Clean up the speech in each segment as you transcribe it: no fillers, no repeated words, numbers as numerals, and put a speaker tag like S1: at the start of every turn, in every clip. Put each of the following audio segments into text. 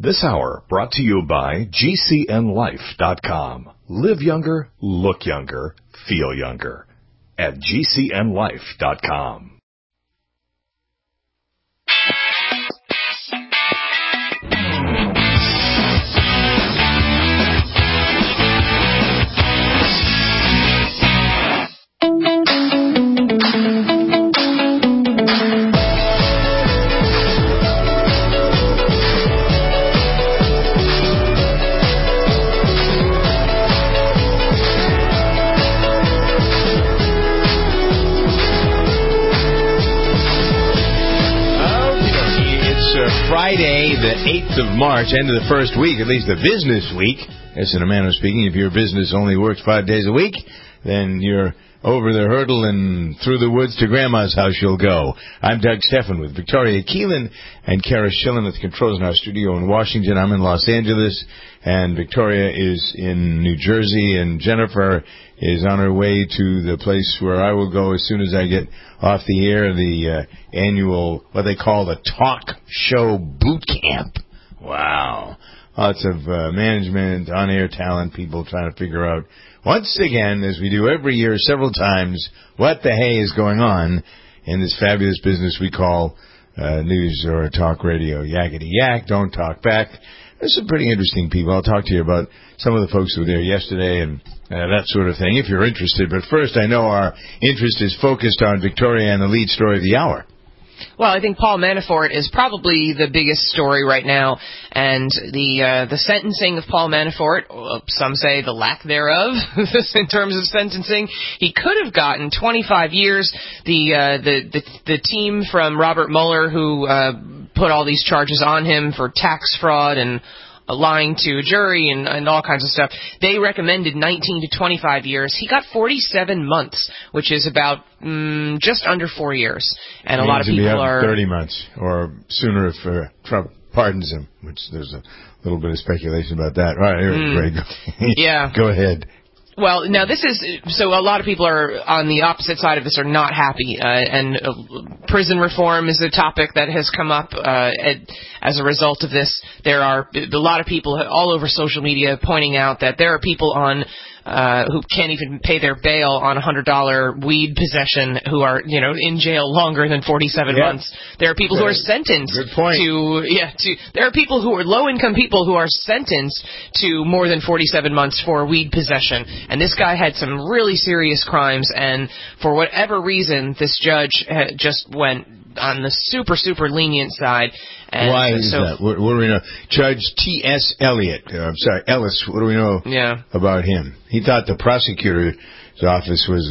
S1: This hour brought to you by GCNLife.com. Live younger, look younger, feel younger at GCNLife.com.
S2: Friday, the 8th of March, end of the first week, at least the business week. As in a manner of speaking, if your business only works 5 days a week, then you're over the hurdle and through the woods to Grandma's house you'll go. I'm Doug Stephan with Victoria Keelan and Kara Schillen at the controls in our studio in Washington. I'm in Los Angeles, and Victoria is in New Jersey, and Jennifer is on her way to the place where I will go as soon as I get off the air, the annual, what they call the talk show boot camp. Wow. Lots of management, on-air talent, people trying to figure out, once again, as we do every year several times, what the hey is going on in this fabulous business we call news or talk radio. Yakety yak, don't talk back. There's some pretty interesting people. I'll talk to you about some of the folks who were there yesterday and that sort of thing, if you're interested. But first, I know our interest is focused on Victoria and the lead story of the hour.
S3: Well, I think Paul Manafort is probably the biggest story right now, and the sentencing of Paul Manafort, some say the lack thereof, in terms of sentencing. He could have gotten 25 years. The team from Robert Mueller, who put all these charges on him for tax fraud and lying to a jury and all kinds of stuff, they recommended 19 to 25 years. He got 47 months, which is about just under 4 years. And a lot of people are
S2: 30 months or sooner if Trump pardons him, which there's a little bit of speculation about that. All right, Greg,
S3: yeah.
S2: Go ahead.
S3: Well, now this is, so a lot of people are on the opposite side of this are not happy, and prison reform is a topic that has come up as a result of this. There are a lot of people all over social media pointing out that there are people on who can't even pay their bail on $100 weed possession who are, in jail longer than 47 months. There are people who are sentenced there are people who are low-income people who are sentenced to more than 47 months for weed possession. And this guy had some really serious crimes, and for whatever reason, this judge just went on the super, super lenient side. And
S2: why is that? What do we know? Judge T.S. Ellis, what do we know about him? He thought the prosecutor's office was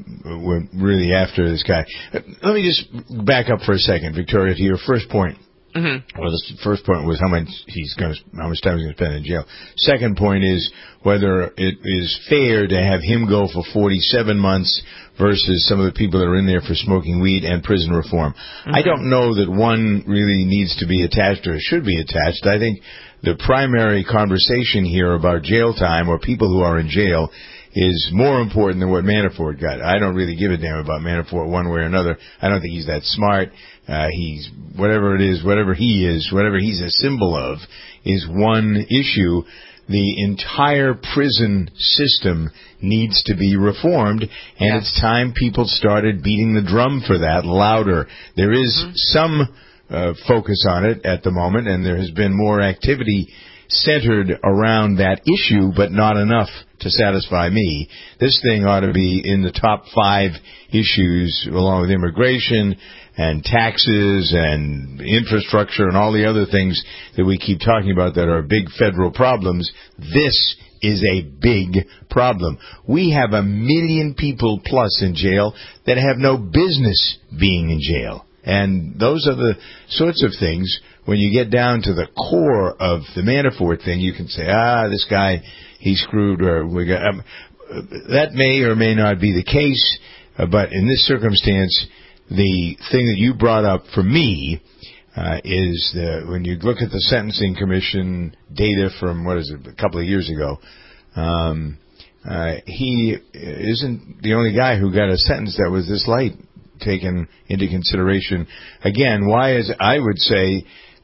S2: really after this guy. Let me just back up for a second, Victoria, to your first point. Mm-hmm. Well, the first point was how much time he's going to spend in jail. Second point is whether it is fair to have him go for 47 months versus some of the people that are in there for smoking weed and prison reform. Mm-hmm. I don't know that one really needs to be attached or should be attached. I think the primary conversation here about jail time or people who are in jail is more important than what Manafort got. I don't really give a damn about Manafort one way or another. I don't think he's that smart. He's whatever it is, whatever he is, whatever he's a symbol of is one issue. The entire prison system needs to be reformed, and it's time people started beating the drum for that louder. There is some focus on it at the moment, and there has been more activity centered around that issue, but not enough to satisfy me. This thing ought to be in the top 5 issues, along with immigration and taxes and infrastructure and all the other things that we keep talking about that are big federal problems. This is a big problem. We have 1 million people plus in jail that have no business being in jail. And those are the sorts of things, when you get down to the core of the Manafort thing, you can say, this guy, he screwed, or that may or may not be the case, but in this circumstance, the thing that you brought up for me is when you look at the Sentencing Commission data from, a couple of years ago, he isn't the only guy who got a sentence that was this light taken into consideration. Again, I would say that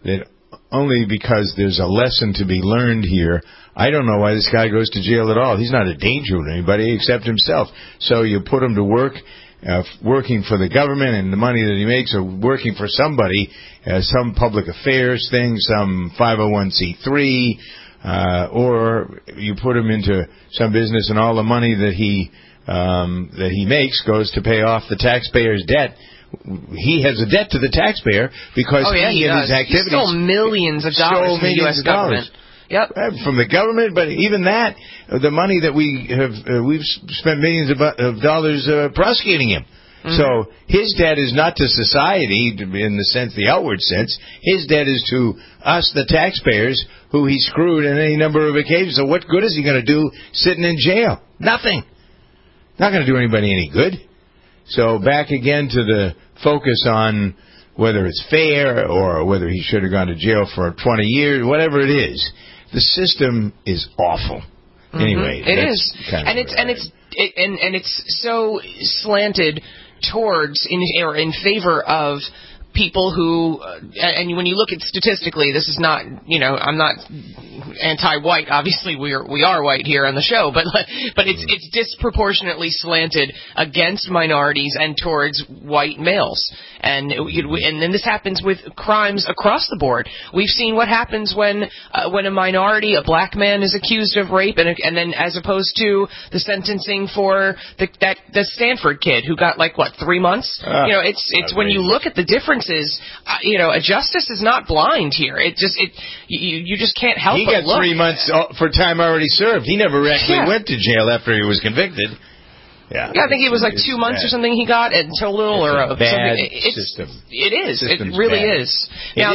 S2: only because there's a lesson to be learned here. I don't know why this guy goes to jail at all. He's not a danger to anybody except himself. So you put him to work, working for the government, and the money that he makes are working for somebody, some public affairs thing, some 501c3, or you put him into some business, and all the money that he makes goes to pay off the taxpayer's debt. He has a debt to the taxpayer because he in his activities
S3: he stole millions of dollars from the U.S. government. Yep.
S2: From the government, but even that, the money that we've spent millions of dollars prosecuting him. Mm-hmm. So his debt is not to society in the sense, the outward sense. His debt is to us, the taxpayers, who he screwed on any number of occasions. So what good is he going to do sitting in jail? Nothing. Not going to do anybody any good. So back again to the focus on whether it's fair or whether he should have gone to jail for 20 years, whatever it is. The system is awful. Mm-hmm. Anyway,
S3: it is, and it's so slanted towards in favor of people who, and when you look at statistically, this is not, I'm not anti-white. Obviously, we are white here on the show, but it's disproportionately slanted against minorities and towards white males. And then this happens with crimes across the board. We've seen what happens when a minority, a black man, is accused of rape, and then as opposed to the sentencing for the Stanford kid who got 3 months. It's when you look at the differences. Justice is not blind here. You just can't help but look.
S2: He got 3 months for time already served. He never actually went to jail after he was convicted. Yeah,
S3: I think it was 2 months or something he got in total,
S2: or
S3: bad
S2: system.
S3: It is. It really is. Now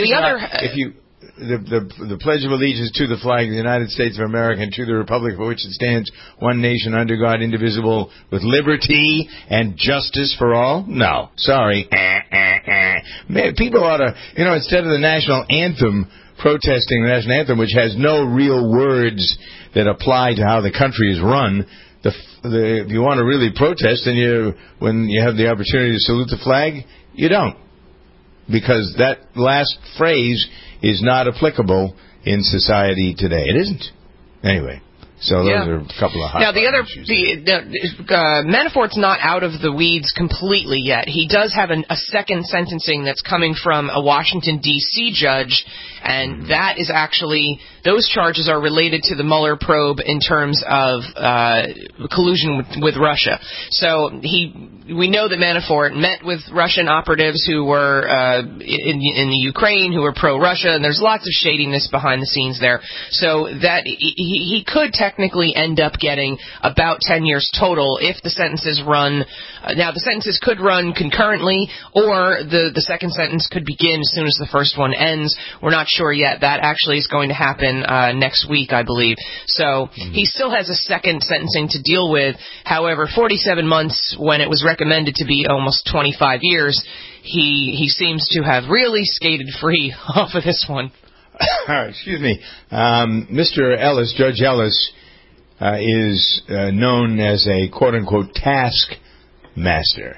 S2: the Pledge of Allegiance to the flag of the United States of America and to the republic for which it stands, one nation under God, indivisible, with liberty and justice for all. No, sorry. People ought to, instead of the national anthem, protesting the national anthem, which has no real words that apply to how the country is run. If you want to really protest, then when you have the opportunity to salute the flag, you don't. Because that last phrase is not applicable in society today. It isn't. Anyway, so those are a couple of hot
S3: now, Manafort's not out of the weeds completely yet. He does have a second sentencing that's coming from a Washington, D.C. judge, and that is actually, those charges are related to the Mueller probe in terms of collusion with Russia. So we know that Manafort met with Russian operatives who were in the Ukraine, who were pro-Russia, and there's lots of shadiness behind the scenes there. So that he could technically end up getting about 10 years total if the sentences run. Now, the sentences could run concurrently, or the second sentence could begin as soon as the first one ends. We're not sure yet. That actually is going to happen next week, I believe. So he still has a second sentencing to deal with. However, 47 months when it was recommended to be almost 25 years, he seems to have really skated free off of this one.
S2: Excuse me. Mr. Ellis, Judge Ellis, is known as a quote-unquote taskmaster.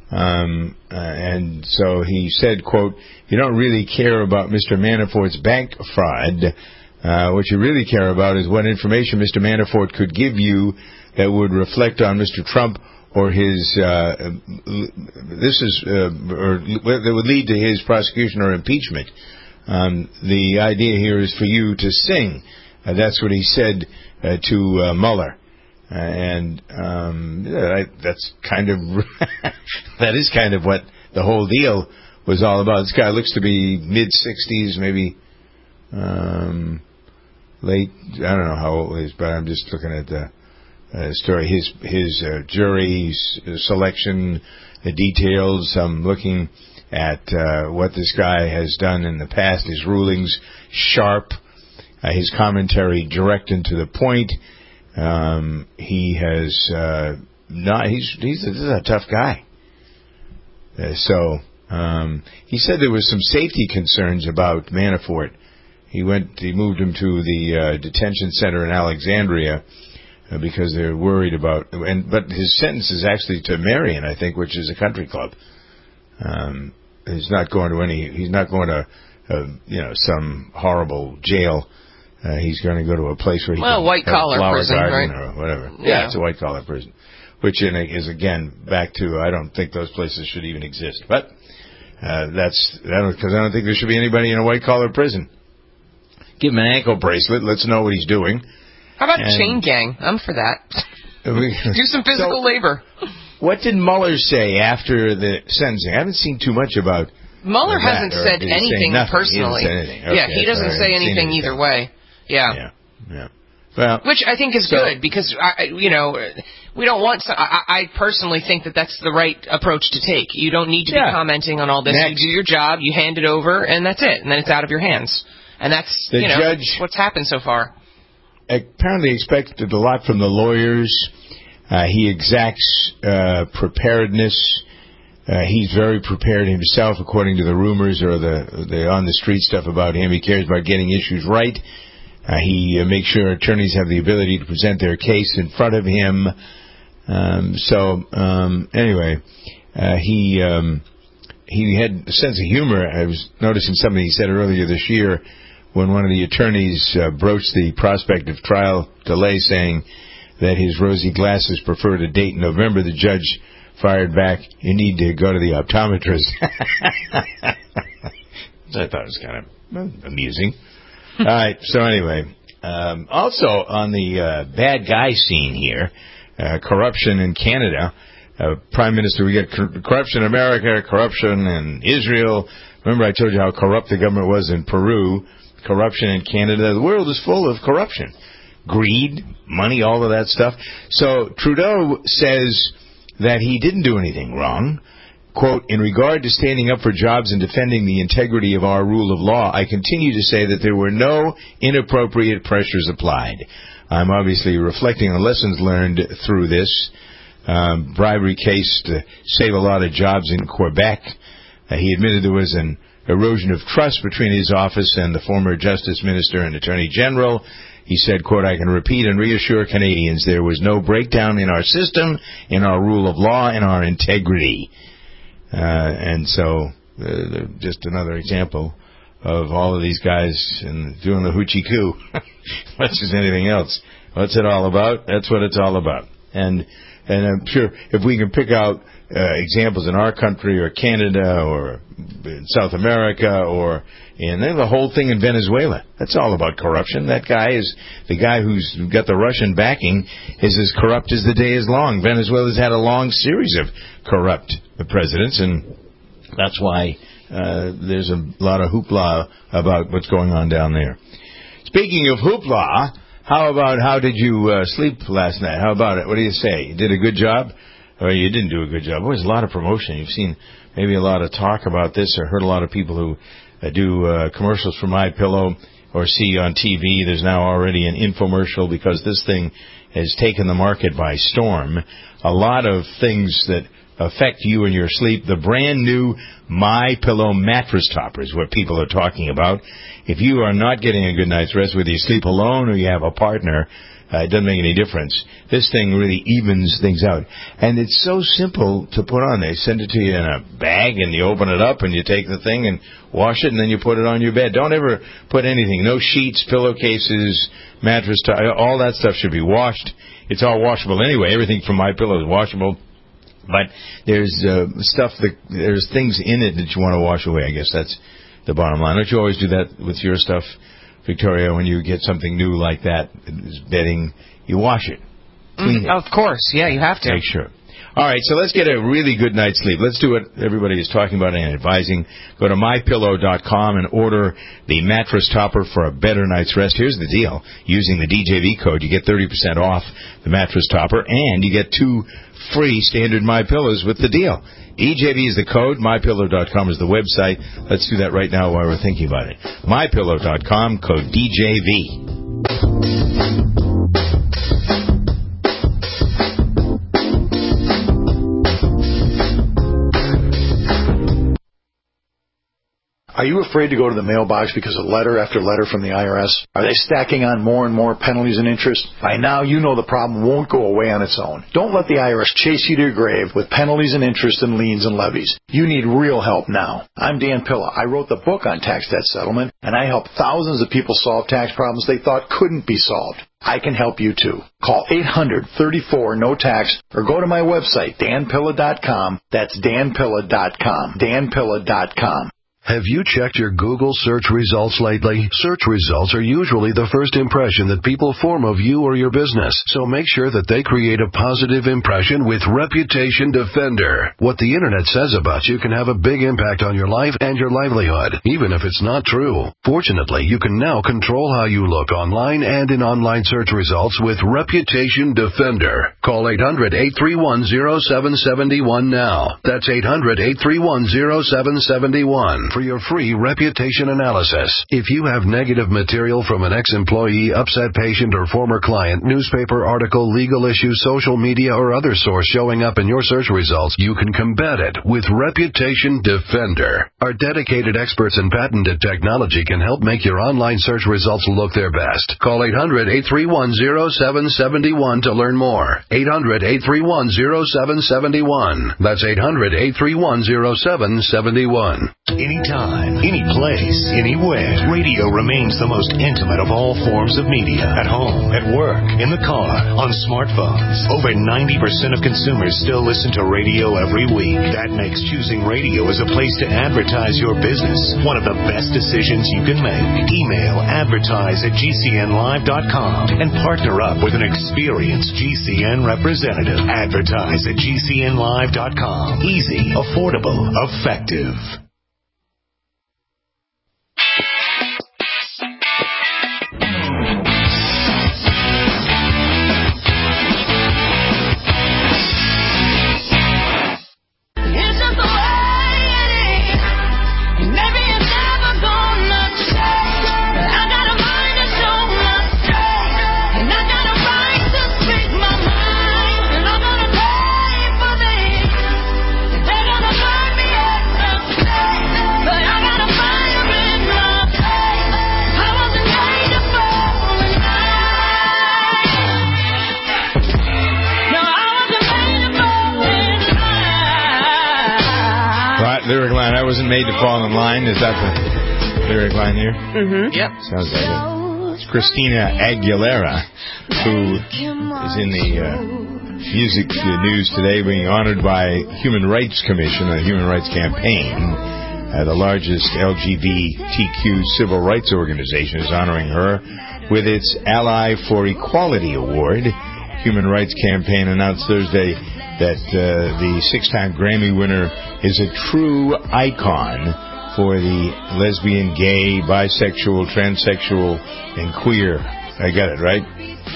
S2: And so he said, quote, "You don't really care about Mr. Manafort's bank fraud. What you really care about is what information Mr. Manafort could give you that would reflect on Mr. Trump or his, or that would lead to his prosecution or impeachment. The idea here is for you to sing." That's what he said to Mueller. That's kind of that is kind of what the whole deal was all about. This guy looks to be mid-60s, maybe late. I don't know how old he is, but I'm just looking at the story. His jury selection, the details. I'm looking at what this guy has done in the past. His rulings sharp. His commentary direct and to the point. He has he's a tough guy. He said there was some safety concerns about Manafort. He moved him to the detention center in Alexandria because they're worried about. But his sentence is actually to Marion, I think, which is a country club. He's not going to some horrible jail. He's going to go to a place where he can
S3: white collar prison, right?
S2: Or whatever. Yeah, it's a white collar prison, which is again back to I don't think those places should even exist. But because I don't think there should be anybody in a white collar prison. Give him an ankle bracelet. Let's know what he's doing.
S3: How about chain gang? I'm for that. Do some physical labor.
S2: What did Mueller say after the sentencing? I haven't seen too much about.
S3: Mueller hasn't said anything personally.
S2: He didn't say anything. Okay,
S3: he doesn't say anything either way. Yeah.
S2: Well,
S3: which I think is good because we don't want. I personally think that that's the right approach to take. You don't need to be commenting on all this.
S2: Next.
S3: You do your job, you hand it over, and that's it. And then it's out of your hands. And that's
S2: judge,
S3: what's happened so far.
S2: Apparently expected a lot from the lawyers. He exacts preparedness. He's very prepared himself, according to the rumors or the on the street stuff about him. He cares about getting issues right. He makes sure attorneys have the ability to present their case in front of him. Anyway, he had a sense of humor. I was noticing something he said earlier this year when one of the attorneys broached the prospect of trial delay, saying that his rosy glasses preferred a date in November. The judge fired back, "You need to go to the optometrist." So I thought it was kind of amusing. All right, so anyway, also on the bad guy scene here, corruption in Canada. Prime Minister, we get corruption in America, corruption in Israel. Remember I told you how corrupt the government was in Peru, corruption in Canada. The world is full of corruption. Greed, money, all of that stuff. So Trudeau says that he didn't do anything wrong. Quote, "In regard to standing up for jobs and defending the integrity of our rule of law, I continue to say that there were no inappropriate pressures applied. I'm obviously reflecting on lessons learned through this bribery case to save a lot of jobs in Quebec." He admitted there was an erosion of trust between his office and the former Justice Minister and Attorney General. He said, quote, "I can repeat and reassure Canadians there was no breakdown in our system, in our rule of law, in our integrity." And so, just another example of all of these guys doing the hoochie coo, much as anything else. What's it all about? That's what it's all about. And I'm sure if we can pick out examples in our country or Canada or in South America and then the whole thing in Venezuela, that's all about corruption. That guy is the guy who's got the Russian backing is as corrupt as the day is long. Venezuela's had a long series of corrupt presidents, and that's why there's a lot of hoopla about what's going on down there. Speaking of hoopla, how did you sleep last night? How about it? What do you say? You did a good job? Or you didn't do a good job? There's a lot of promotion. You've seen maybe a lot of talk about this or heard a lot of people who do commercials for MyPillow or see on TV. There's now already an infomercial because this thing has taken the market by storm. A lot of things that affect you and your sleep. The brand new MyPillow mattress topper is what people are talking about. If you are not getting a good night's rest, whether you sleep alone or you have a partner, it doesn't make any difference. This thing really evens things out. And it's so simple to put on. They send it to you in a bag, and you open it up, and you take the thing and wash it, and then you put it on your bed. Don't ever put anything. No sheets, pillowcases, mattress, all that stuff should be washed. It's all washable anyway. Everything from MyPillow is washable. But there's there's things in it that you want to wash away. I guess that's the bottom line. Don't you always do that with your stuff, Victoria? When you get something new like that, bedding, you wash it, clean it.
S3: Of course, yeah, you have to.
S2: Make sure. All right, so let's get a really good night's sleep. Let's do what everybody is talking about and advising. Go to MyPillow.com and order the mattress topper for a better night's rest. Here's the deal. Using the DJV code, you get 30% off the mattress topper, and you get 2 free standard MyPillows with the deal. DJV is the code. MyPillow.com is the website. Let's do that right now while we're thinking about it. MyPillow.com, code DJV.
S4: Are you afraid to go to the mailbox because of letter after letter from the IRS? Are they stacking on more and more penalties and interest? By now, you know the problem won't go away on its own. Don't let the IRS chase you to your grave with penalties and interest and liens and levies. You need real help now. I'm Dan Pilla. I wrote the book on tax debt settlement, and I help thousands of people solve tax problems they thought couldn't be solved. I can help you too. Call 800-34-NO-TAX or go to my website, danpilla.com. That's danpilla.com. danpilla.com.
S5: Have you checked your Google search results lately? Search results are usually the first impression that people form of you or your business, so make sure that they create a positive impression with Reputation Defender. What the Internet says about you can have a big impact on your life and your livelihood, even if it's not true. Fortunately, you can now control how you look online and in online search results with Reputation Defender. Call 800-831-0771 now. That's 800-831-0771. For your free reputation analysis. If you have negative material from an ex-employee, upset patient, or former client, newspaper article, legal issue, social media, or other source showing up in your search results, you can combat it with Reputation Defender. Our dedicated experts in patented technology can help make your online search results look their best. Call 800-831-0771 to learn more. 800-831-0771. That's 800-831-0771.
S1: Anytime, any place, anywhere. Radio remains the most intimate of all forms of media. At home, at work, in the car, on smartphones. Over 90% of consumers still listen to radio every week. That makes choosing radio as a place to advertise your business one of the best decisions you can make. Email advertise@gcnlive.com and partner up with an experienced GCN representative. Advertise@gcnlive.com. Easy, affordable, effective.
S2: Lyric line, I wasn't made to fall in line. Is that the lyric line here?
S3: Mm-hmm. Yep.
S2: Sounds like it. It's Christina Aguilera, who is in the music news today, being honored by Human Rights Commission, a human rights campaign. The largest LGBTQ civil rights organization is honoring her with its Ally for Equality Award. Human Rights Campaign announced Thursday that the 6-time Grammy winner is a true icon for the lesbian, gay, bisexual, transsexual, and queer. I got it, right?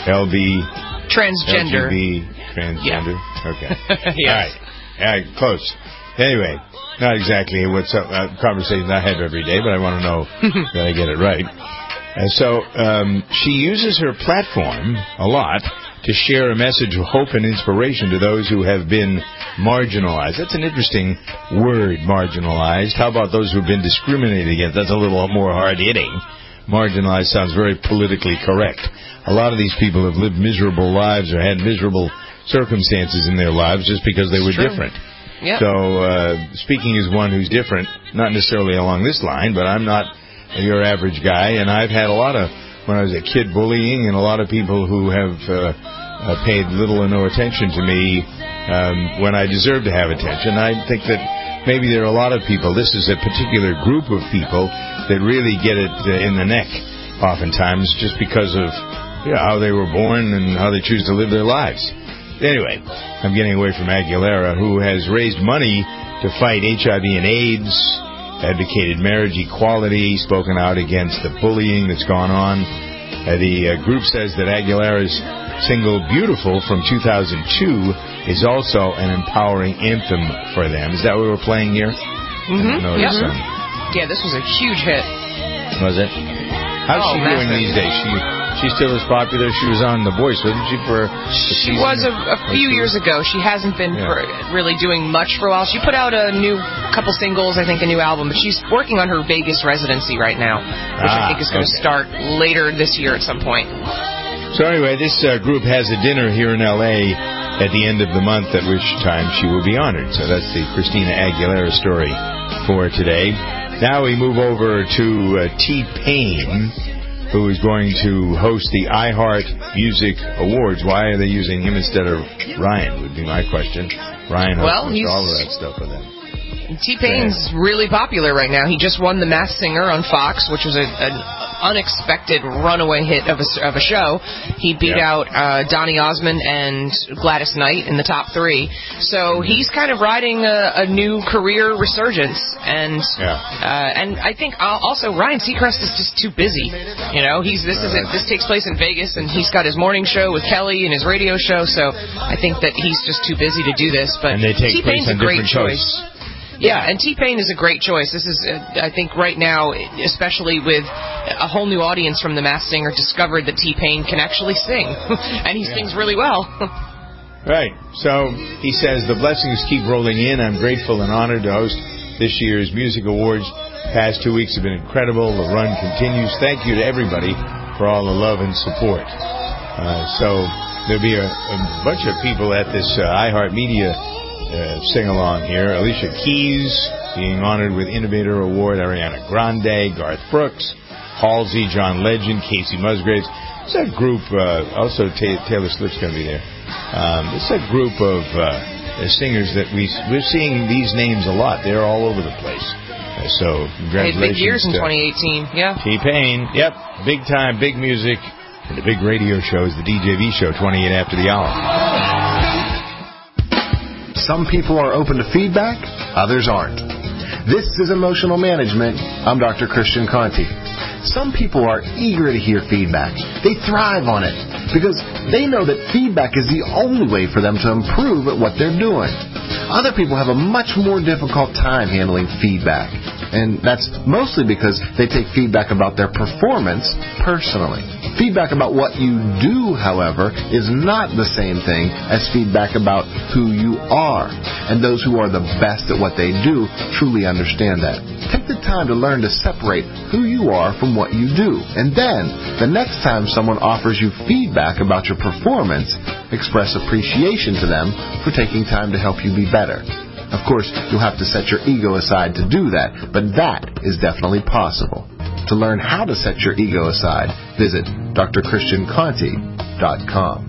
S3: Transgender.
S2: Transgender? Yeah. Okay.
S3: Yes.
S2: All right, close. Anyway, not exactly what's a conversation I have every day, but I want to know that I get it right. So she uses her platform a lot to share a message of hope and inspiration to those who have been marginalized. That's an interesting word, marginalized. How about those who have been discriminated against? That's a little more hard-hitting. Marginalized sounds very politically correct. A lot of these people have lived miserable lives or had miserable circumstances in their lives just because they were different.
S3: Yep.
S2: So, speaking as one who's different, not necessarily along this line, but I'm not your average guy, and I've had a lot of, when I was a kid, bullying, and a lot of people who have paid little or no attention to me when I deserve to have attention. I think that maybe there are a lot of people, this is a particular group of people that really get it in the neck oftentimes just because of how they were born and how they choose to live their lives. Anyway, I'm getting away from Aguilera, who has raised money to fight HIV and AIDS, advocated marriage equality, spoken out against the bullying that's gone on. The group says that Aguilera's single Beautiful from 2002 is also an empowering anthem for them. Is that what we're playing here?
S3: Mm-hmm. Yeah, this was a huge hit.
S2: Was it? How's she doing these days? She's still as popular as she was on The Voice, wasn't she?
S3: She was a few years ago. She hasn't been really doing much for a while. She put out a couple singles, I think, a new album, but she's working on her Vegas residency right now, which I think is going to start later this year at some point.
S2: So anyway, this group has a dinner here in L.A. at the end of the month, at which time she will be honored. So that's the Christina Aguilera story for today. Now we move over to T-Pain, who is going to host the iHeart Music Awards. Why are they using him instead of Ryan, would be my question. Ryan hosts all of that stuff with them.
S3: T-Pain's really popular right now. He just won The Masked Singer on Fox, which was an unexpected runaway hit of a show. He beat out Donny Osmond and Gladys Knight in the top 3. So he's kind of riding a new career resurgence. And I think also Ryan Seacrest is just too busy. You know, this takes place in Vegas, and he's got his morning show with Kelly and his radio show. So I think that he's just too busy to do this. But T-Pain's a great choice. Yeah, and T-Pain is a great choice. This is, I think, right now, especially with a whole new audience from The Masked Singer, discovered that T-Pain can actually sing, and he sings really well.
S2: Right. So he says, the blessings keep rolling in. I'm grateful and honored to host this year's Music Awards. Past 2 weeks have been incredible. The run continues. Thank you to everybody for all the love and support. So there'll be a bunch of people at this iHeartMedia sing-along here. Alicia Keys being honored with Innovator Award, Ariana Grande, Garth Brooks, Halsey, John Legend, Casey Musgraves. It's a group, also Taylor Swift's going to be there. It's a group of singers that we're seeing these names a lot. They're all over the place. So congratulations.
S3: Big years in 2018, yeah.
S2: T-Pain, yep, big time, big music, and the big radio show is the DJV show, 28 after the hour.
S6: Some people are open to feedback, others aren't. This is Emotional Management. I'm Dr. Christian Conti. Some people are eager to hear feedback. They thrive on it because they know that feedback is the only way for them to improve at what they're doing. Other people have a much more difficult time handling feedback, and that's mostly because they take feedback about their performance personally. Feedback about what you do, however, is not the same thing as feedback about who you are, and those who are the best at what they do truly understand that. Take the time to learn to separate who you are from what you do, and then, the next time someone offers you feedback about your performance, express appreciation to them for taking time to help you be better. Of course, you'll have to set your ego aside to do that, but that is definitely possible. To learn how to set your ego aside, visit drchristianconti.com.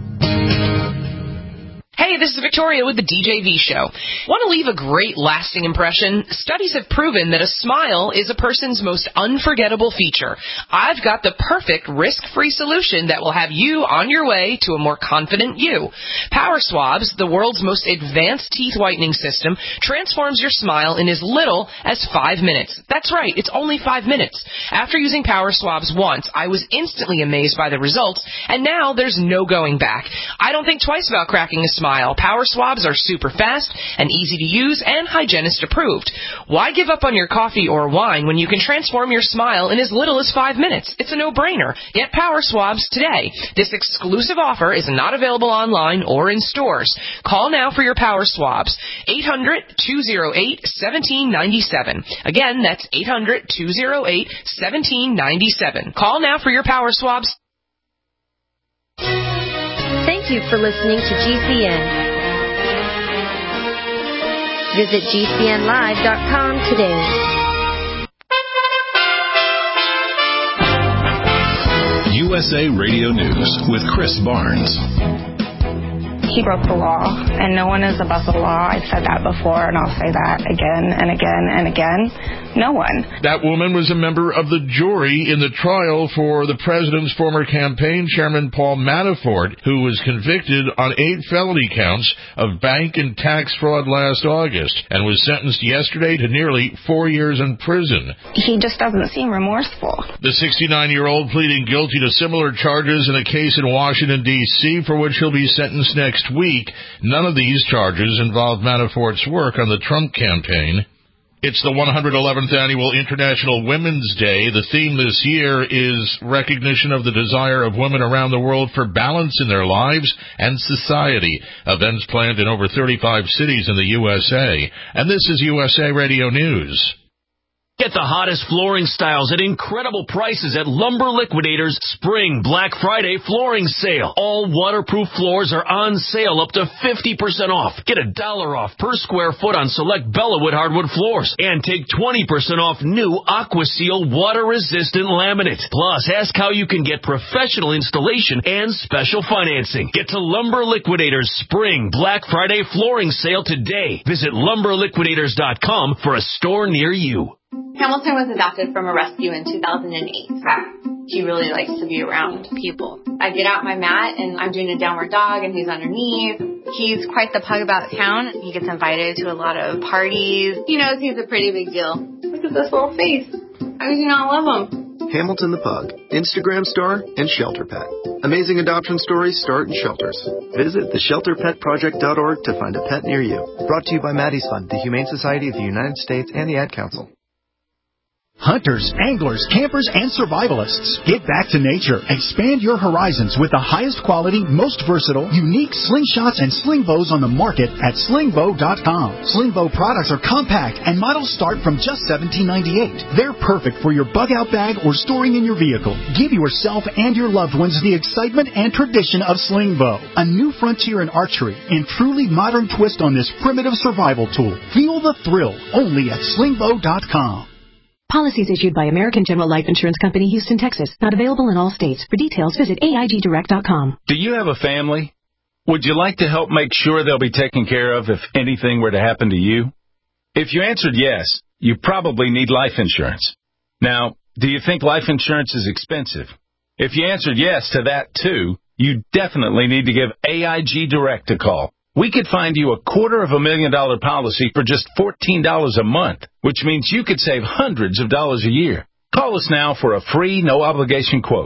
S3: Hey, this is Victoria with the DJV Show. Want to leave a great lasting impression? Studies have proven that a smile is a person's most unforgettable feature. I've got the perfect risk-free solution that will have you on your way to a more confident you. Power Swabs, the world's most advanced teeth whitening system, transforms your smile in as little as 5 minutes. That's right, it's only 5 minutes. After using Power Swabs once, I was instantly amazed by the results, and now there's no going back. I don't think twice about cracking a smile. Power Swabs are super fast and easy to use and hygienist approved. Why give up on your coffee or wine when you can transform your smile in as little as 5 minutes? It's a no-brainer. Get Power Swabs today. This exclusive offer is not available online or in stores. Call now for your Power Swabs. 800-208-1797. Again, that's 800-208-1797. Call now for your Power Swabs.
S7: Thank you for listening to GCN. Visit GCNlive.com today.
S8: USA Radio News with Chris Barnes.
S9: He broke the law, and no one is above the law. I've said that before, and I'll say that again and again and again. No one.
S10: That woman was a member of the jury in the trial for the president's former campaign chairman, Paul Manafort, who was convicted on 8 felony counts of bank and tax fraud last August and was sentenced yesterday to nearly 4 years in prison.
S9: He just doesn't seem remorseful.
S10: The 69-year-old pleading guilty to similar charges in a case in Washington, D.C., for which he'll be sentenced next week. None of these charges involve Manafort's work on the Trump campaign. It's the 111th Annual International Women's Day. The theme this year is recognition of the desire of women around the world for balance in their lives and society. Events planned in over 35 cities in the USA. And this is USA Radio News.
S11: Get the hottest flooring styles at incredible prices at Lumber Liquidators Spring Black Friday Flooring Sale. All waterproof floors are on sale up to 50% off. Get $1 off per square foot on select Bellawood hardwood floors. And take 20% off new AquaSeal water-resistant laminate. Plus, ask how you can get professional installation and special financing. Get to Lumber Liquidators Spring Black Friday Flooring Sale today. Visit LumberLiquidators.com for a store near you.
S12: Hamilton was adopted from a rescue in 2008. He really likes to be around people. I get out my mat and I'm doing a downward dog and he's underneath. He's quite the pug about town. He gets invited to a lot of parties. He knows he's a pretty big deal. Look at this little face. How do you not love him?
S13: Hamilton the Pug, Instagram star, and shelter pet. Amazing adoption stories start in shelters. Visit theshelterpetproject.org to find a pet near you. Brought to you by Maddie's Fund, the Humane Society of the United States, and the Ad Council.
S14: Hunters, anglers, campers, and survivalists. Get back to nature. Expand your horizons with the highest quality, most versatile, unique slingshots and sling bows on the market at slingbow.com. Sling bow products are compact and models start from just $17.98. They're perfect for your bug-out bag or storing in your vehicle. Give yourself and your loved ones the excitement and tradition of sling bow. A new frontier in archery and truly modern twist on this primitive survival tool. Feel the thrill only at slingbow.com.
S15: Policies issued by American General Life Insurance Company, Houston, Texas. Not available in all states. For details, visit AIGdirect.com.
S16: Do you have a family? Would you like to help make sure they'll be taken care of if anything were to happen to you? If you answered yes, you probably need life insurance. Now, do you think life insurance is expensive? If you answered yes to that, too, you definitely need to give AIG Direct a call. We could find you a $250,000 policy for just $14 a month, which means you could save hundreds of dollars a year. Call us now for a free, no-obligation quote.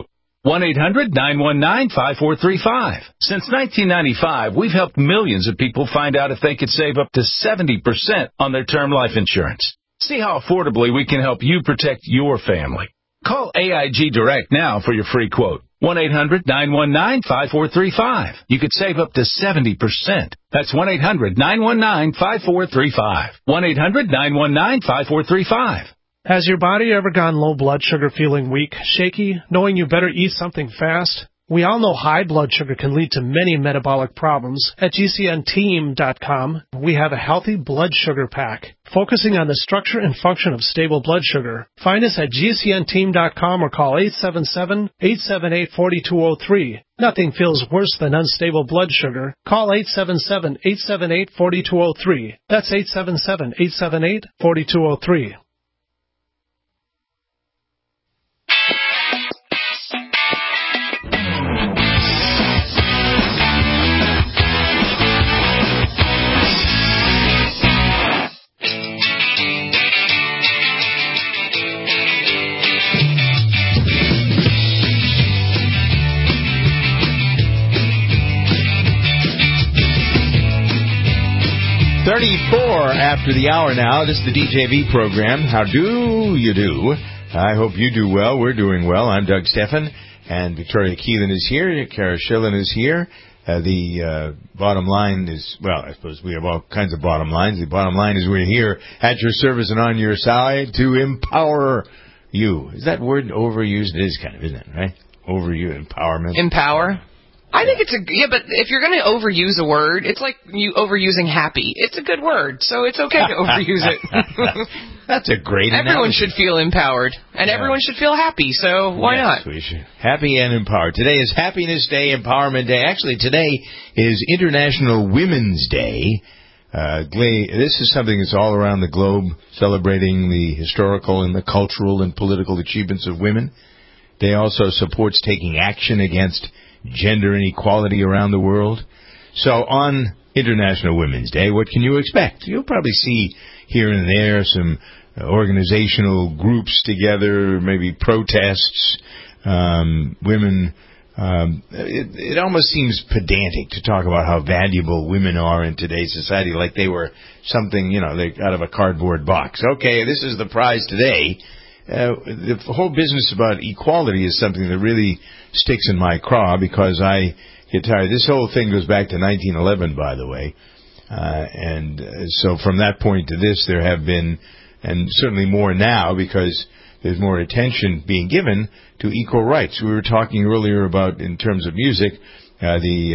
S16: 1-800-919-5435. Since 1995, we've helped millions of people find out if they could save up to 70% on their term life insurance. See how affordably we can help you protect your family. Call AIG Direct now for your free quote. 1-800-919-5435. You could save up to 70%. That's 1-800-919-5435. 1-800-919-5435.
S17: Has your body ever gone low blood sugar, feeling weak, shaky, knowing you better eat something fast? We all know high blood sugar can lead to many metabolic problems. At GCNteam.com, we have a healthy blood sugar pack, focusing on the structure and function of stable blood sugar. Find us at GCNteam.com or call 877-878-4203. Nothing feels worse than unstable blood sugar. Call 877-878-4203. That's 877-878-4203.
S2: After the hour now. This is the DJV program. How do you do? I hope you do well. We're doing well. I'm Doug Steffen, and Victoria Keelan is here. Kara Schillen is here. The bottom line is, well, I suppose we have all kinds of bottom lines. The bottom line is we're here at your service and on your side to empower you. Is that word overused? It is kind of, isn't it, right? Overused, empowerment.
S3: Empower? I think it's but if you're going to overuse a word, it's like you overusing happy. It's a good word, so it's okay to overuse it.
S2: That's a great analogy.
S3: Everyone should feel empowered, and everyone should feel happy, so why not?
S2: We should. Happy and empowered. Today is Happiness Day, Empowerment Day. Actually, today is International Women's Day. This is something that's all around the globe, celebrating the historical and the cultural and political achievements of women. Day also supports taking action against gender inequality around the world. So on International Women's Day, what can you expect? You'll probably see here and there some organizational groups together, maybe protests, women It almost seems pedantic to talk about how valuable women are in today's society, like they were something, they out of a cardboard box. Okay, this is the prize today. The whole business about equality is something that really sticks in my craw because I get tired. This whole thing goes back to 1911, by the way. And so from that point to this, there have been, and certainly more now because there's more attention being given to equal rights. We were talking earlier about, in terms of music, the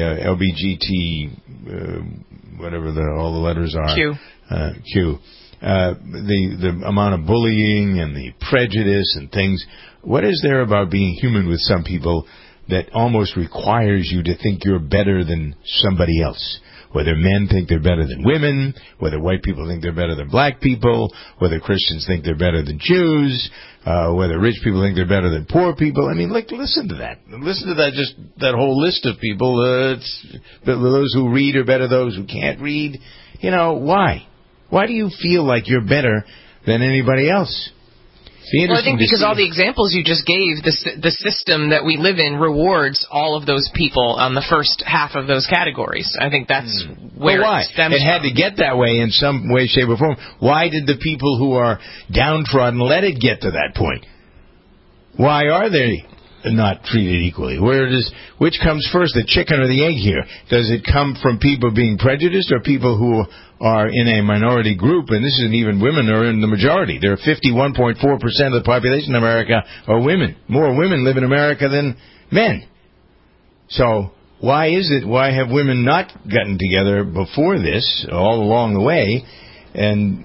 S2: LBGT, whatever all the letters are.
S3: Q.
S2: Q. The amount of bullying and the prejudice and things. What is there about being human with some people that almost requires you to think you're better than somebody else? Whether men think they're better than women, whether white people think they're better than black people, whether Christians think they're better than Jews, whether rich people think they're better than poor people. I mean, listen to that. Listen to that, just that whole list of people. Those who read are better, those who can't read. Why? Why do you feel like you're better than anybody else?
S3: Well, I think because all the examples you just gave, the system that we live in rewards all of those people on the first half of those categories. I think that's where it stems from.
S2: It had to get that way in some way, shape, or form. Why did the people who are downtrodden let it get to that point? Why are they not treated equally? Which comes first, the chicken or the egg here? Does it come from people being prejudiced or people who are in a minority group? And this isn't even women are in the majority. There are 51.4% of the population in America are women. More women live in America than men. So why have women not gotten together before this, all along the way? Women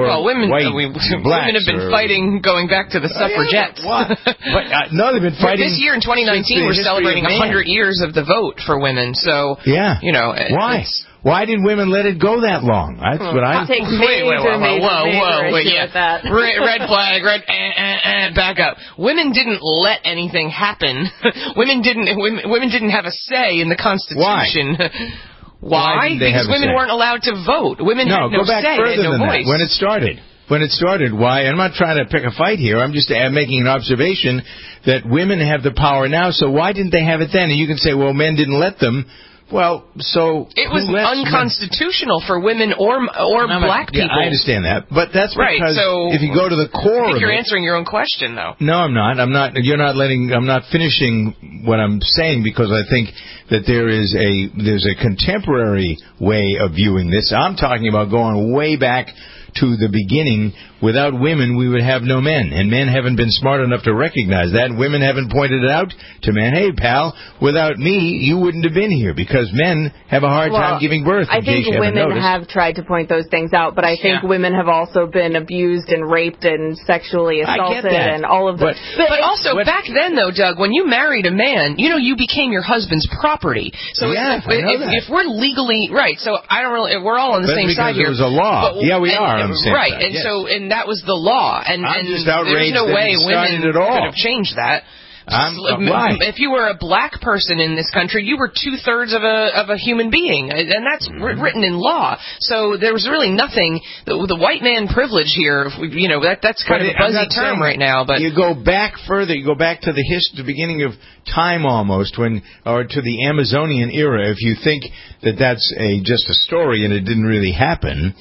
S3: have been fighting going back to the suffragettes.
S2: No, they've been fighting.
S3: This year in 2019, we're celebrating 100 years of the vote for women. So
S2: why? Why did women let it go that long? That's what I
S18: take. Whoa!
S3: Yeah. Red flag. Back up. Women didn't let anything happen. Women didn't have a say in the Constitution. Why? Because women weren't allowed to vote. Women had no
S2: go back
S3: say.
S2: Further
S3: They had no
S2: than
S3: voice.
S2: That. When it started, why? I'm not trying to pick a fight here. I'm just making an observation that women have the power now. So why didn't they have it then? And you can say, well, men didn't let them. Well, so
S3: it was unconstitutional for women or black people.
S2: I understand that, but that's because if you go to the core,
S3: I think you're answering your own question, though.
S2: No, I'm not. I'm not. You're not letting. I'm not finishing what I'm saying because I think that there's a contemporary way of viewing this. I'm talking about going way back to the beginning. Without women, we would have no men. And men haven't been smart enough to recognize that. Women haven't pointed it out to men. Hey, pal, without me, you wouldn't have been here. Because men have a hard time giving birth.
S18: I think women have tried to point those things out, but I think women have also been abused and raped and sexually assaulted and all of that.
S3: But also, back then, though, Doug, when you married a man, you became your husband's property. So if we're legally... Right, so I don't really... We're all on the same side here.
S2: That's because there was a law. We are on the same
S3: side.
S2: Right,
S3: and that was the law. And
S2: just outraged
S3: there's no way women
S2: could
S3: have changed that.
S2: Why?
S3: If you were a black person in this country, you were 2/3 of a human being, and that's written in law. So there was really nothing. The white man privilege here, that's kind of a buzzy term right now. But
S2: you go back further. You go back to the beginning of time almost, or to the Amazonian era. If you think that that's just a story and it didn't really happen.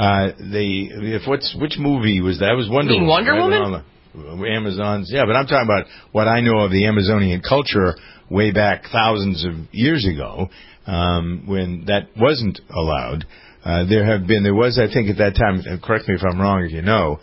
S2: Which movie was that? It was Wonder Woman.
S3: Wonder Woman?
S2: Amazons, but I'm talking about what I know of the Amazonian culture way back thousands of years ago, when that wasn't allowed. There was, I think, at that time. Correct me if I'm wrong, if you know.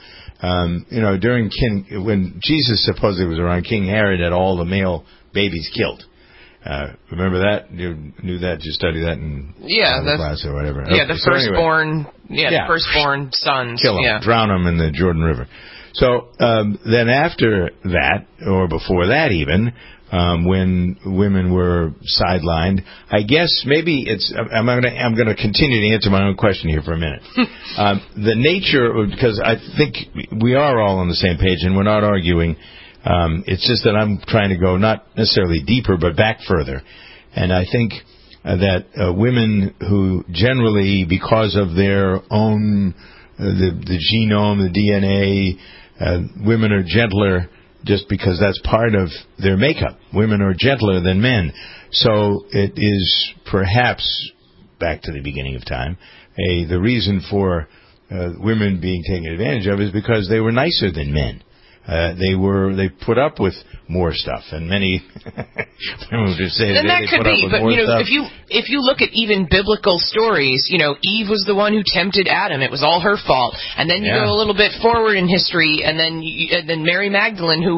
S2: When Jesus supposedly was around, King Herod had all the male babies killed. Remember that? You knew that? You studied that in class or whatever.
S3: Yeah, the firstborn. The firstborn sons.
S2: Kill them. Drown them in the Jordan River. So then after that, or before that even, when women were sidelined, I guess maybe it's. I'm going to continue to answer my own question here for a minute. The nature, because I think we are all on the same page and we're not arguing. It's just that I'm trying to go not necessarily deeper, but back further. And I think that women who generally, because of their own, the genome, the DNA, women are gentler just because that's part of their makeup. Women are gentler than men. So it is perhaps, back to the beginning of time, the reason for women being taken advantage of is because they were nicer than men. They put up with more stuff, and many women would say
S3: and that could be, but if you look at even biblical stories, Eve was the one who tempted Adam. It was all her fault. And then you go a little bit forward in history, and then Mary Magdalene, who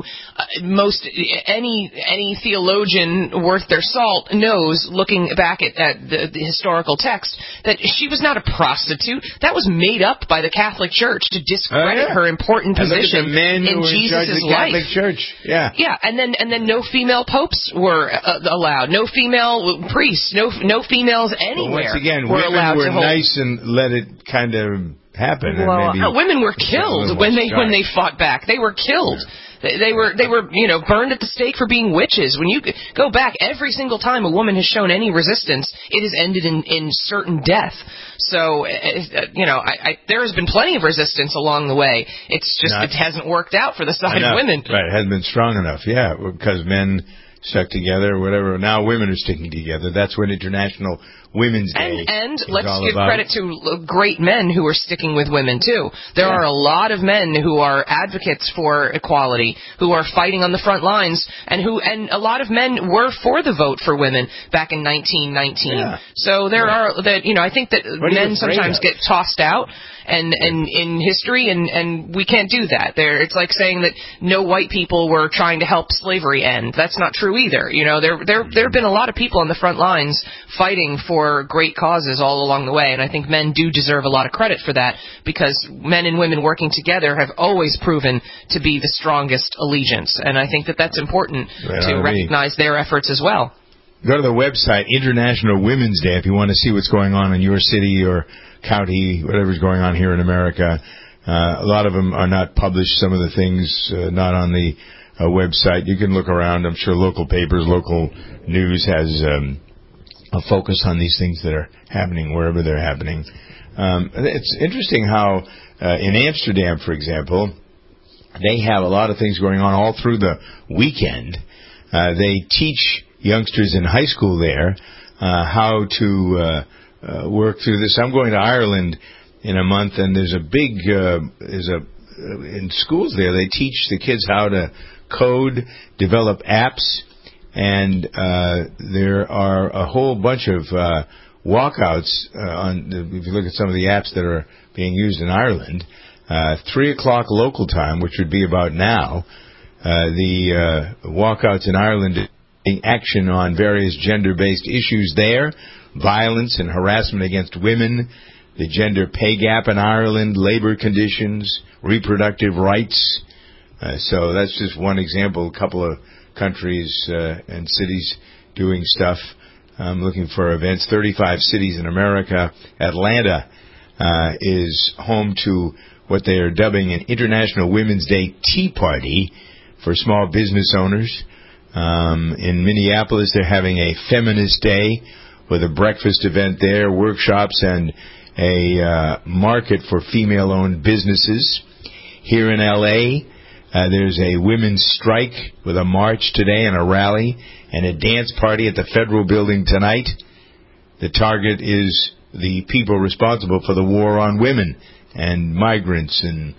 S3: any theologian worth their salt knows, looking back at the historical text, that she was not a prostitute. That was made up by the Catholic Church to discredit her important position in Jesus' life.
S2: Catholic Church. Yeah,
S3: and then no female popes were allowed, no female priests, no femels anywhere.
S2: Once again,
S3: were
S2: women were nice and let it kind of happen.
S3: Well,
S2: and maybe
S3: women were killed when they fought back. They were killed. Yeah. They were burned at the stake for being witches. When you go back, every single time a woman has shown any resistance, it has ended in certain death. So, there has been plenty of resistance along the way. It's just it hasn't worked out for the side of women.
S2: Right, it hasn't been strong enough, because men stuck together or whatever. Now women are sticking together. That's what International Women's Day
S3: and let's give credit to great men who are sticking with women, too. There are a lot of men who are advocates for equality, who are fighting on the front lines, and a lot of men were for the vote for women back in 1919. Yeah. So there are I think that men sometimes get tossed out and in history, and we can't do that. It's like saying that no white people were trying to help slavery end. That's not true either. There have been a lot of people on the front lines fighting for great causes all along the way, and I think men do deserve a lot of credit for that, because men and women working together have always proven to be the strongest allegiance, and I think that that's important to recognize their efforts as well.
S2: Go to the website, International Women's Day, if you want to see what's going on in your city or county, whatever's going on here in America. A lot of them are not published, some of the things not on the website. You can look around. I'm sure local papers, local news has a focus on these things that are happening wherever they're happening. It's interesting how in Amsterdam, for example, they have a lot of things going on all through the weekend. They teach youngsters in high school there how to work through this. I'm going to Ireland in a month, and there's a big in schools there, they teach the kids how to code, develop apps, and there are a whole bunch of walkouts if you look at some of the apps that are being used in Ireland. 3 o'clock local time, which would be about now, the walkouts in Ireland taking action on various gender-based issues there, violence and harassment against women, the gender pay gap in Ireland, labor conditions, reproductive rights. So that's just one example. A couple of countries and cities doing stuff. I'm looking for events. 35 cities in America. Atlanta is home to what they are dubbing an International Women's Day Tea Party for small business owners. In Minneapolis, they're having a Feminist Day with a breakfast event there, workshops, and a market for female-owned businesses. Here in L.A., there's a women's strike with a march today and a rally and a dance party at the Federal Building tonight. The target is the people responsible for the war on women and migrants, and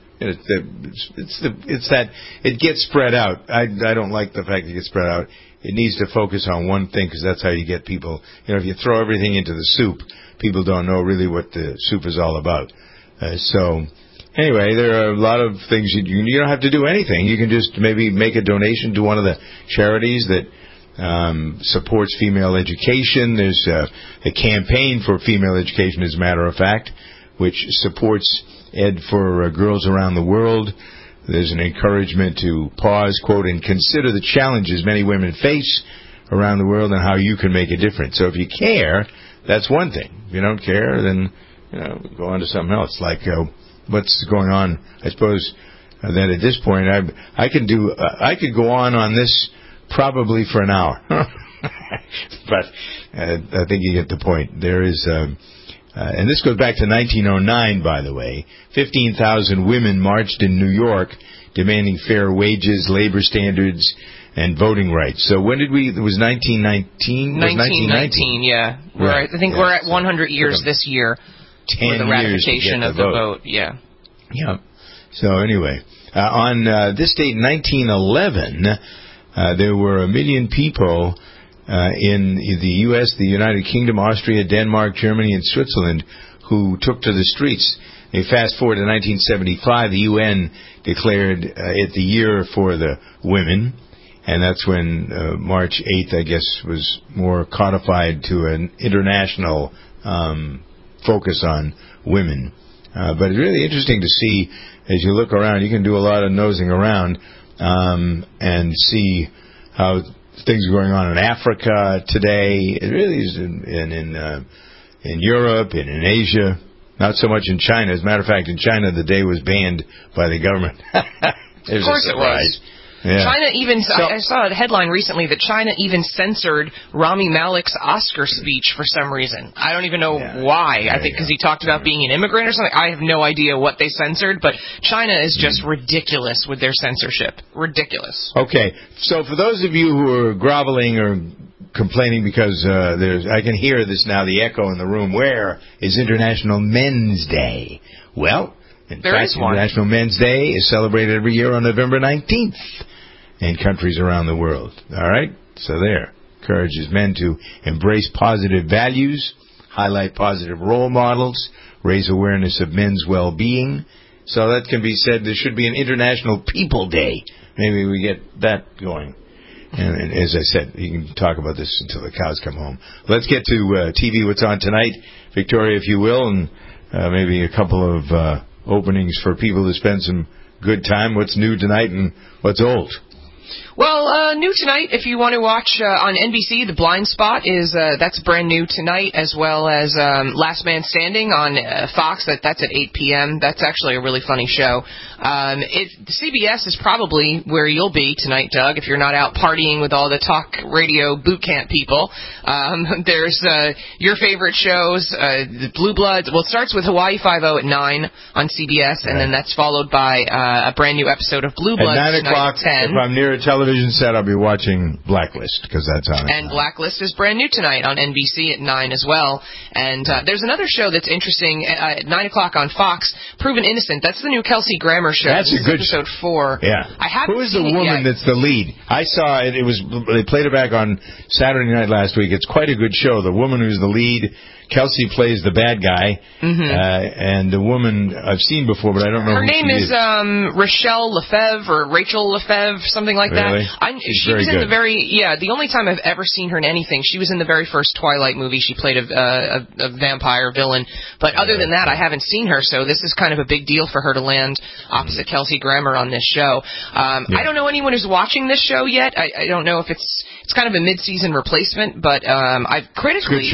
S2: it's that it gets spread out. I don't like the fact that it gets spread out. It needs to focus on one thing, because that's how you get people. If you throw everything into the soup, people don't know really what the soup is all about. So anyway, there are a lot of things you don't have to do anything. You can just maybe make a donation to one of the charities that supports female education. There's a campaign for female education, as a matter of fact, which supports ed for girls around the world. There's an encouragement to pause, quote, and consider the challenges many women face around the world and how you can make a difference. So if you care, that's one thing. If you don't care, then go on to something else, like what's going on. I suppose that at this point, I could go on this probably for an hour, but I think you get the point. There is and this goes back to 1909, by the way. 15,000 women marched in New York demanding fair wages, labor standards, and voting rights. So when did it was 1919?
S3: 1919, yeah. Right. I think we're at 100 years this year for the ratification of the vote. Yeah.
S2: Yeah. So anyway, on this date, 1911, there were 1 million people in the U.S., the United Kingdom, Austria, Denmark, Germany, and Switzerland who took to the streets. They fast forward to 1975, the UN declared it the year for the women, and that's when March 8th, I guess, was more codified to an international focus on women. But it's really interesting to see, as you look around, you can do a lot of nosing around and see how things are going on in Africa today. It really is in Europe and in Asia. Not so much in China. As a matter of fact, in China, the day was banned by the government.
S3: Of course it was.
S2: Yeah.
S3: China even, I saw a headline recently that China even censored Rami Malek's Oscar speech for some reason. I don't even know why. I think because he talked about being an immigrant or something. I have no idea what they censored, but China is just ridiculous with their censorship. Ridiculous.
S2: Okay, so for those of you who are groveling or complaining because I can hear this now, the echo in the room, where is International Men's Day? Well, in fact, International Men's Day is celebrated every year on November 19th in countries around the world. All right? So there. Encourages men to embrace positive values, highlight positive role models, raise awareness of men's well-being. So that can be said there should be an International People Day. Maybe we get that going. And as I said, you can talk about this until the cows come home. Let's get to TV, what's on tonight. Victoria, if you will, and maybe a couple of openings for people to spend some good time. What's new tonight and what's old?
S3: Well, new tonight, if you want to watch on NBC, The Blind Spot that's brand new tonight, as well as Last Man Standing on Fox. That's at 8 p.m. That's actually a really funny show. CBS is probably where you'll be tonight, Doug, if you're not out partying with all the talk radio boot camp people. There's your favorite shows, the Blue Bloods. Well, it starts with Hawaii Five-0 at 9 on CBS, and then that's followed by a brand new episode of Blue Bloods
S2: at 9 o'clock,
S3: at 10.
S2: If I'm near a television set, I'll be watching Blacklist, because that's on it.
S3: And Blacklist is brand new tonight on NBC at 9 as well. And there's another show that's interesting at 9 o'clock on Fox, Proven Innocent. That's the new Kelsey Grammer show.
S2: That's a good
S3: episode 4.
S2: Yeah. Who is the woman
S3: yet.
S2: That's the lead? I saw it. They played it back on Saturday night last week. It's quite a good show. The woman who's the lead, Kelsey plays the bad guy, and the woman I've seen before, but I don't know
S3: her name is Rachel Lefebvre or Rachel Lefebvre, something like
S2: really?
S3: that. She was in the only time I've ever seen her in anything, she was in the very first Twilight movie. She played a vampire villain, but other than that, I haven't seen her, so this is kind of a big deal for her to land opposite Kelsey Grammer on this show. I don't know anyone who's watching this show yet. I don't know if it's kind of a mid-season replacement, but critically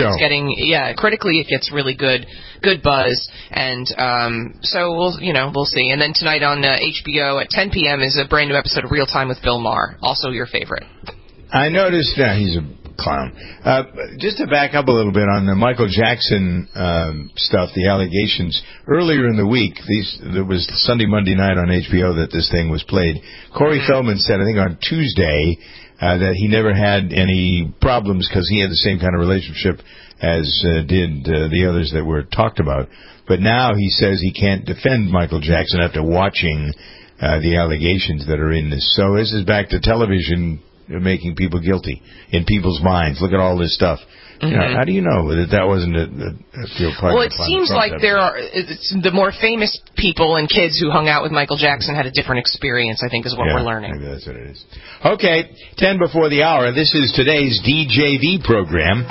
S3: it gets really good buzz, and so we'll see. And then tonight on HBO at 10 p.m. is a brand new episode of Real Time with Bill Maher, also your favorite.
S2: I noticed he's a clown. Just to back up a little bit on the Michael Jackson stuff, the allegations. Earlier in the week, there was Sunday, Monday night on HBO that this thing was played. Corey Feldman said, I think on Tuesday, that he never had any problems because he had the same kind of relationship as did the others that were talked about. But now he says he can't defend Michael Jackson after watching the allegations that are in this. So this is back to television making people guilty in people's minds. Look at all this stuff. How do you know that wasn't a part?
S3: Well, it seems like there are the more famous people and kids who hung out with Michael Jackson had a different experience, I think, is what we're learning.
S2: Maybe that's what it is. Okay, 10 before the hour. This is today's DJV program.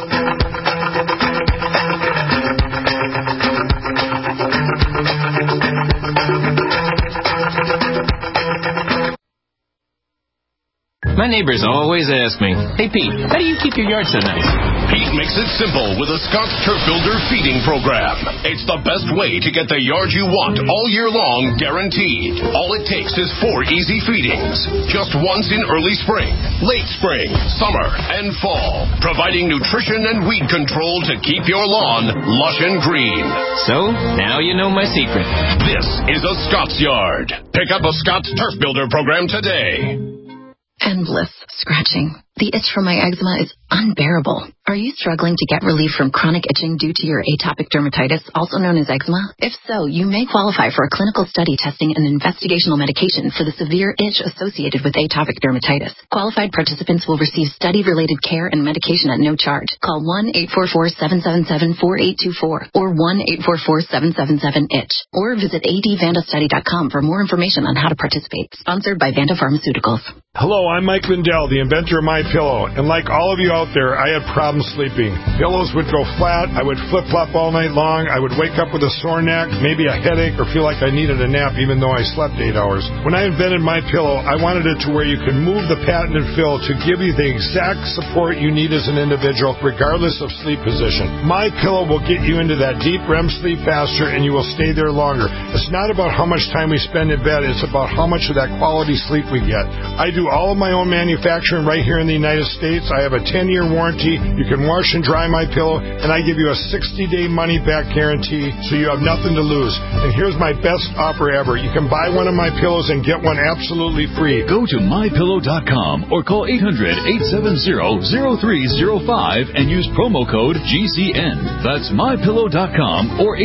S19: My neighbors always ask me, "Hey, Pete, how do you keep your yard so nice?"
S20: Pete makes it simple with a Scott's Turf Builder feeding program. It's the best way to get the yard you want all year long, guaranteed. All it takes is 4 easy feedings. Just once in early spring, late spring, summer, and fall. Providing nutrition and weed control to keep your lawn lush and green.
S19: So, now you know my secret.
S20: This is a Scott's Yard. Pick up a Scott's Turf Builder program today.
S21: Endless scratching. The itch from my eczema is unbearable. Are you struggling to get relief from chronic itching due to your atopic dermatitis, also known as eczema? If so, you may qualify for a clinical study testing an investigational medication for the severe itch associated with atopic dermatitis. Qualified participants will receive study-related care and medication at no charge. Call 1-844-777-4824 or 1-844-777-ITCH or visit advandastudy.com for more information on how to participate. Sponsored by Vanda Pharmaceuticals.
S22: Hello, I'm Mike Lindell, the inventor of MyPillow, and like all of you out there, I had problems sleeping. Pillows would go flat, I would flip-flop all night long, I would wake up with a sore neck, maybe a headache, or feel like I needed a nap even though I slept 8 hours. When I invented MyPillow, I wanted it to where you could move the patented fill to give you the exact support you need as an individual, regardless of sleep position. MyPillow will get you into that deep REM sleep faster, and you will stay there longer. It's not about how much time we spend in bed, it's about how much of that quality sleep we get. I do all of my own manufacturing right here in the United States. I have a 10-year warranty. You can wash and dry my pillow, and I give you a 60-day money-back guarantee, so you have nothing to lose. And here's my best offer ever. You can buy one of my pillows and get one absolutely free.
S23: Go to mypillow.com or call 800-870-0305 and use promo code GCN. That's mypillow.com or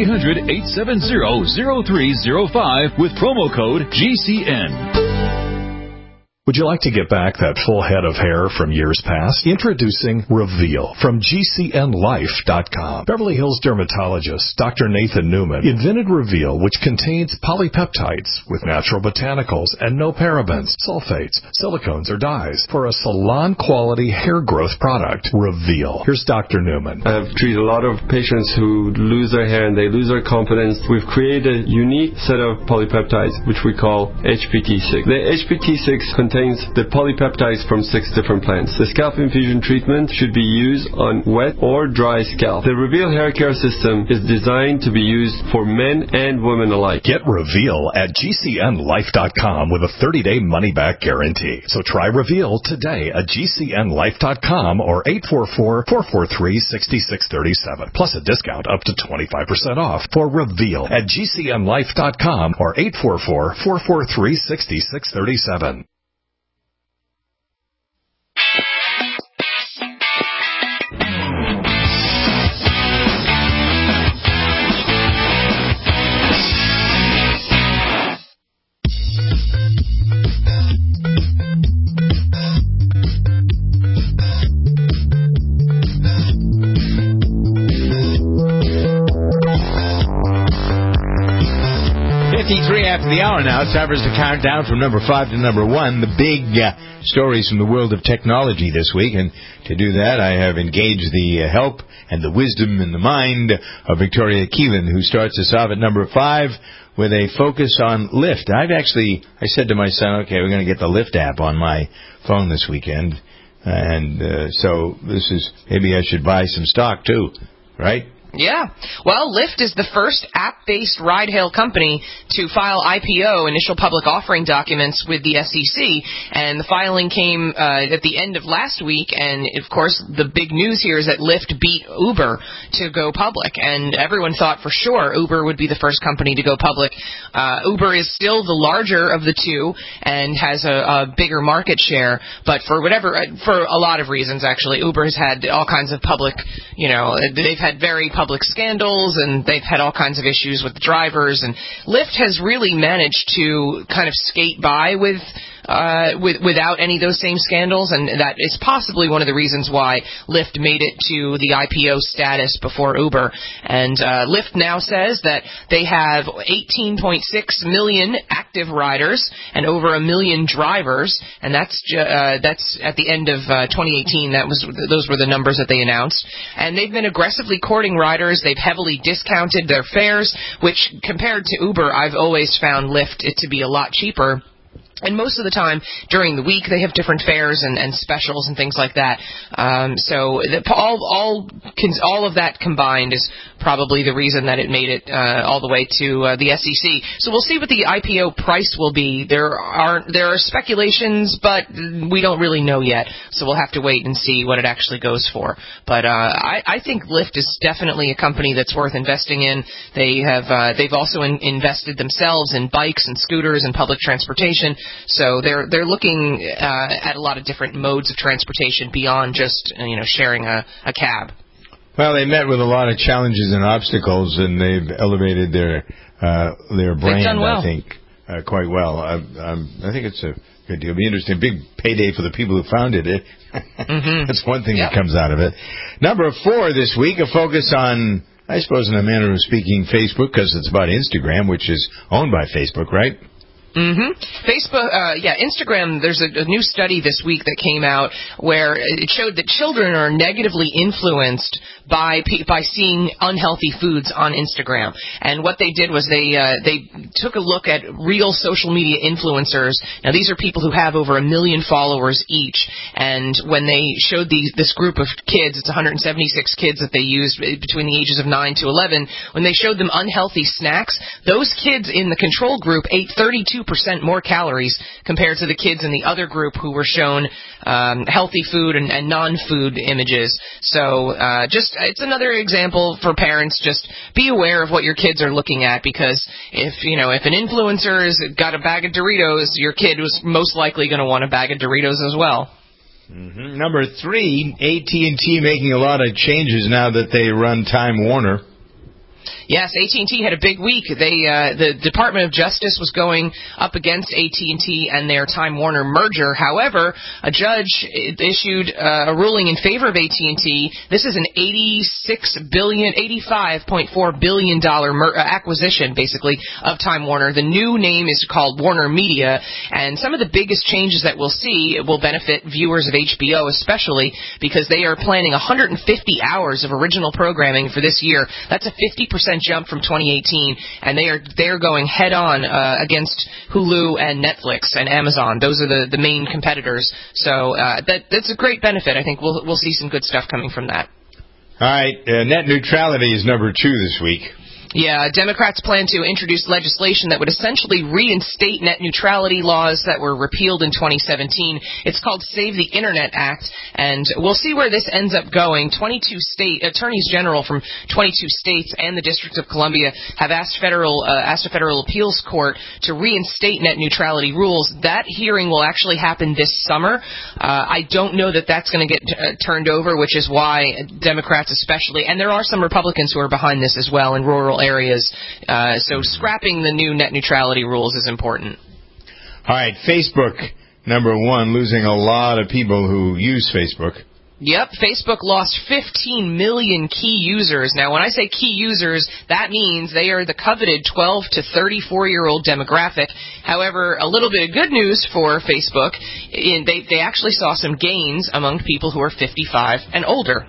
S23: 800-870-0305 with promo code GCN.
S24: Would you like to get back that full head of hair from years past? Introducing Reveal from GCNlife.com. Beverly Hills dermatologist Dr. Nathan Newman invented Reveal, which contains polypeptides with natural botanicals and no parabens, sulfates, silicones, or dyes for a salon-quality hair growth product. Reveal. Here's Dr. Newman.
S25: I've treated a lot of patients who lose their hair and they lose their confidence. We've created a unique set of polypeptides, which we call HPT6. The HPT6 contains the polypeptides from 6 different plants. The scalp infusion treatment should be used on wet or dry scalp. The Reveal hair care system is designed to be used for men and women alike.
S24: Get Reveal at GCNlife.com with a 30-day money-back guarantee. So try Reveal today at GCNlife.com or 844-443-6637. Plus a discount up to 25% off for Reveal at GCNlife.com or 844-443-6637.
S2: 53 after the hour now. It's time for us to count down from number 5 to number 1. The big stories from the world of technology this week. And to do that, I have engaged the help and the wisdom and the mind of Victoria Keelan, who starts us off at number 5 with a focus on Lyft. I said to my son, okay, we're going to get the Lyft app on my phone this weekend. And so this is, maybe I should buy some stock too, right?
S3: Yeah. Well, Lyft is the first app-based ride-hail company to file IPO, initial public offering documents, with the SEC. And the filing came at the end of last week. And, of course, the big news here is that Lyft beat Uber to go public. And everyone thought for sure Uber would be the first company to go public. Uber is still the larger of the two and has a bigger market share. But for a lot of reasons, actually, Uber has had all kinds of public, they've had very public scandals, and they've had all kinds of issues with the drivers, and Lyft has really managed to kind of skate by without any of those same scandals, and that is possibly one of the reasons why Lyft made it to the IPO status before Uber. And Lyft now says that they have 18.6 million active riders and over 1 million drivers, and that's at the end of 2018. Those were the numbers that they announced. And they've been aggressively courting riders. They've heavily discounted their fares, which compared to Uber, I've always found Lyft it to be a lot cheaper. And most of the time during the week they have different fairs and specials and things like that. So all of that combined is probably the reason that it made it all the way to the SEC. So we'll see what the IPO price will be. There are speculations, but we don't really know yet. So we'll have to wait and see what it actually goes for. But I think Lyft is definitely a company that's worth investing in. They've also invested themselves in bikes and scooters and public transportation. So they're looking at a lot of different modes of transportation beyond just sharing a cab.
S2: Well, they met with a lot of challenges and obstacles, and they've elevated their brand. Done well. I think quite well. I think it's a good deal. It'll be interesting. Big payday for the people who founded it. That's one thing that comes out of it. Number 4 this week, a focus on, I suppose, in a manner of speaking, Facebook, because it's about Instagram, which is owned by Facebook, right?
S3: Facebook, Instagram, there's a new study this week that came out where it showed that children are negatively influenced by seeing unhealthy foods on Instagram. And what they did was they took a look at real social media influencers. Now, these are people who have over 1 million followers each. And when they showed this group of kids, it's 176 kids that they used between the ages of 9 to 11, when they showed them unhealthy snacks, those kids in the control group ate 32% more calories compared to the kids in the other group who were shown healthy food and non-food images. So it's another example for parents. Just be aware of what your kids are looking at, because if an influencer has got a bag of Doritos, your kid was most likely going to want a bag of Doritos as well.
S2: Number 3, AT&T making a lot of changes now that they run Time Warner.
S3: Yes, AT&T had a big week. The Department of Justice was going up against AT&T and their Time Warner merger. However, a judge issued a ruling in favor of AT&T. This is an $85.4 billion acquisition, basically, of Time Warner. The new name is called Warner Media, and some of the biggest changes that we'll see will benefit viewers of HBO, especially because they are planning 150 hours of original programming for this year. That's a 50% jump from 2018, and they're going head on against Hulu and Netflix and Amazon. Those are the main competitors. So that's a great benefit. I think we'll see some good stuff coming from that.
S2: All right, net neutrality is number 2 this week.
S3: Yeah, Democrats plan to introduce legislation that would essentially reinstate net neutrality laws that were repealed in 2017. It's called Save the Internet Act, and we'll see where this ends up going. 22 state attorneys general from 22 states and the District of Columbia have asked a federal appeals court to reinstate net neutrality rules. That hearing will actually happen this summer. I don't know that that's going to get turned over, which is why Democrats especially, and there are some Republicans who are behind this as well in rural areas. So scrapping the new net neutrality rules is important.
S2: All right, Facebook, number 1, losing a lot of people who use Facebook.
S3: Yep, Facebook lost 15 million key users. Now, when I say key users, that means they are the coveted 12 to 34-year-old demographic. However, a little bit of good news for Facebook, they actually saw some gains among people who are 55 and older.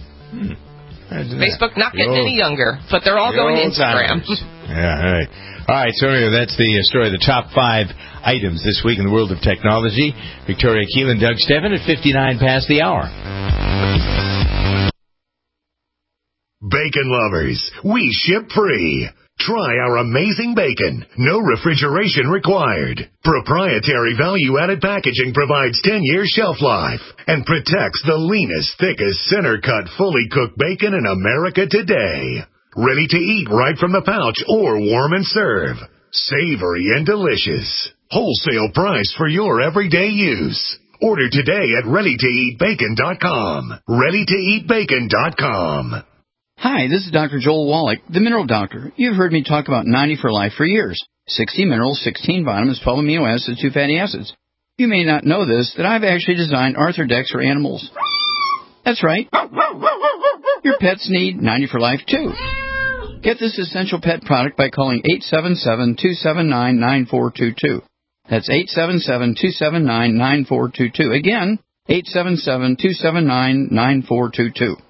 S3: Facebook not getting any younger, but they're all going to Instagram.
S2: Yeah, all right. All right, so anyway, that's the story of the top 5 items this week in the world of technology. Victoria Keelan, Doug Steffen at 59 past the hour.
S1: Bacon lovers, we ship free. Try our amazing bacon. No refrigeration required. Proprietary value-added packaging provides 10 years shelf life and protects the leanest, thickest, center-cut, fully cooked bacon in America today. Ready to eat right from the pouch or warm and serve. Savory and delicious. Wholesale price for your everyday use. Order today at ReadyToEatBacon.com. ReadyToEatBacon.com.
S4: Hi, this is Dr. Joel Wallach, the Mineral Doctor. You've heard me talk about 90 for Life for years. 60 minerals, 16 vitamins, 12 amino acids, 2 fatty acids. You may not know this, that I've actually designed Arthrodex for animals. That's right. Your pets need 90 for Life, too. Get this essential pet product by calling 877-279-9422. That's 877-279-9422. Again, 877-279-9422.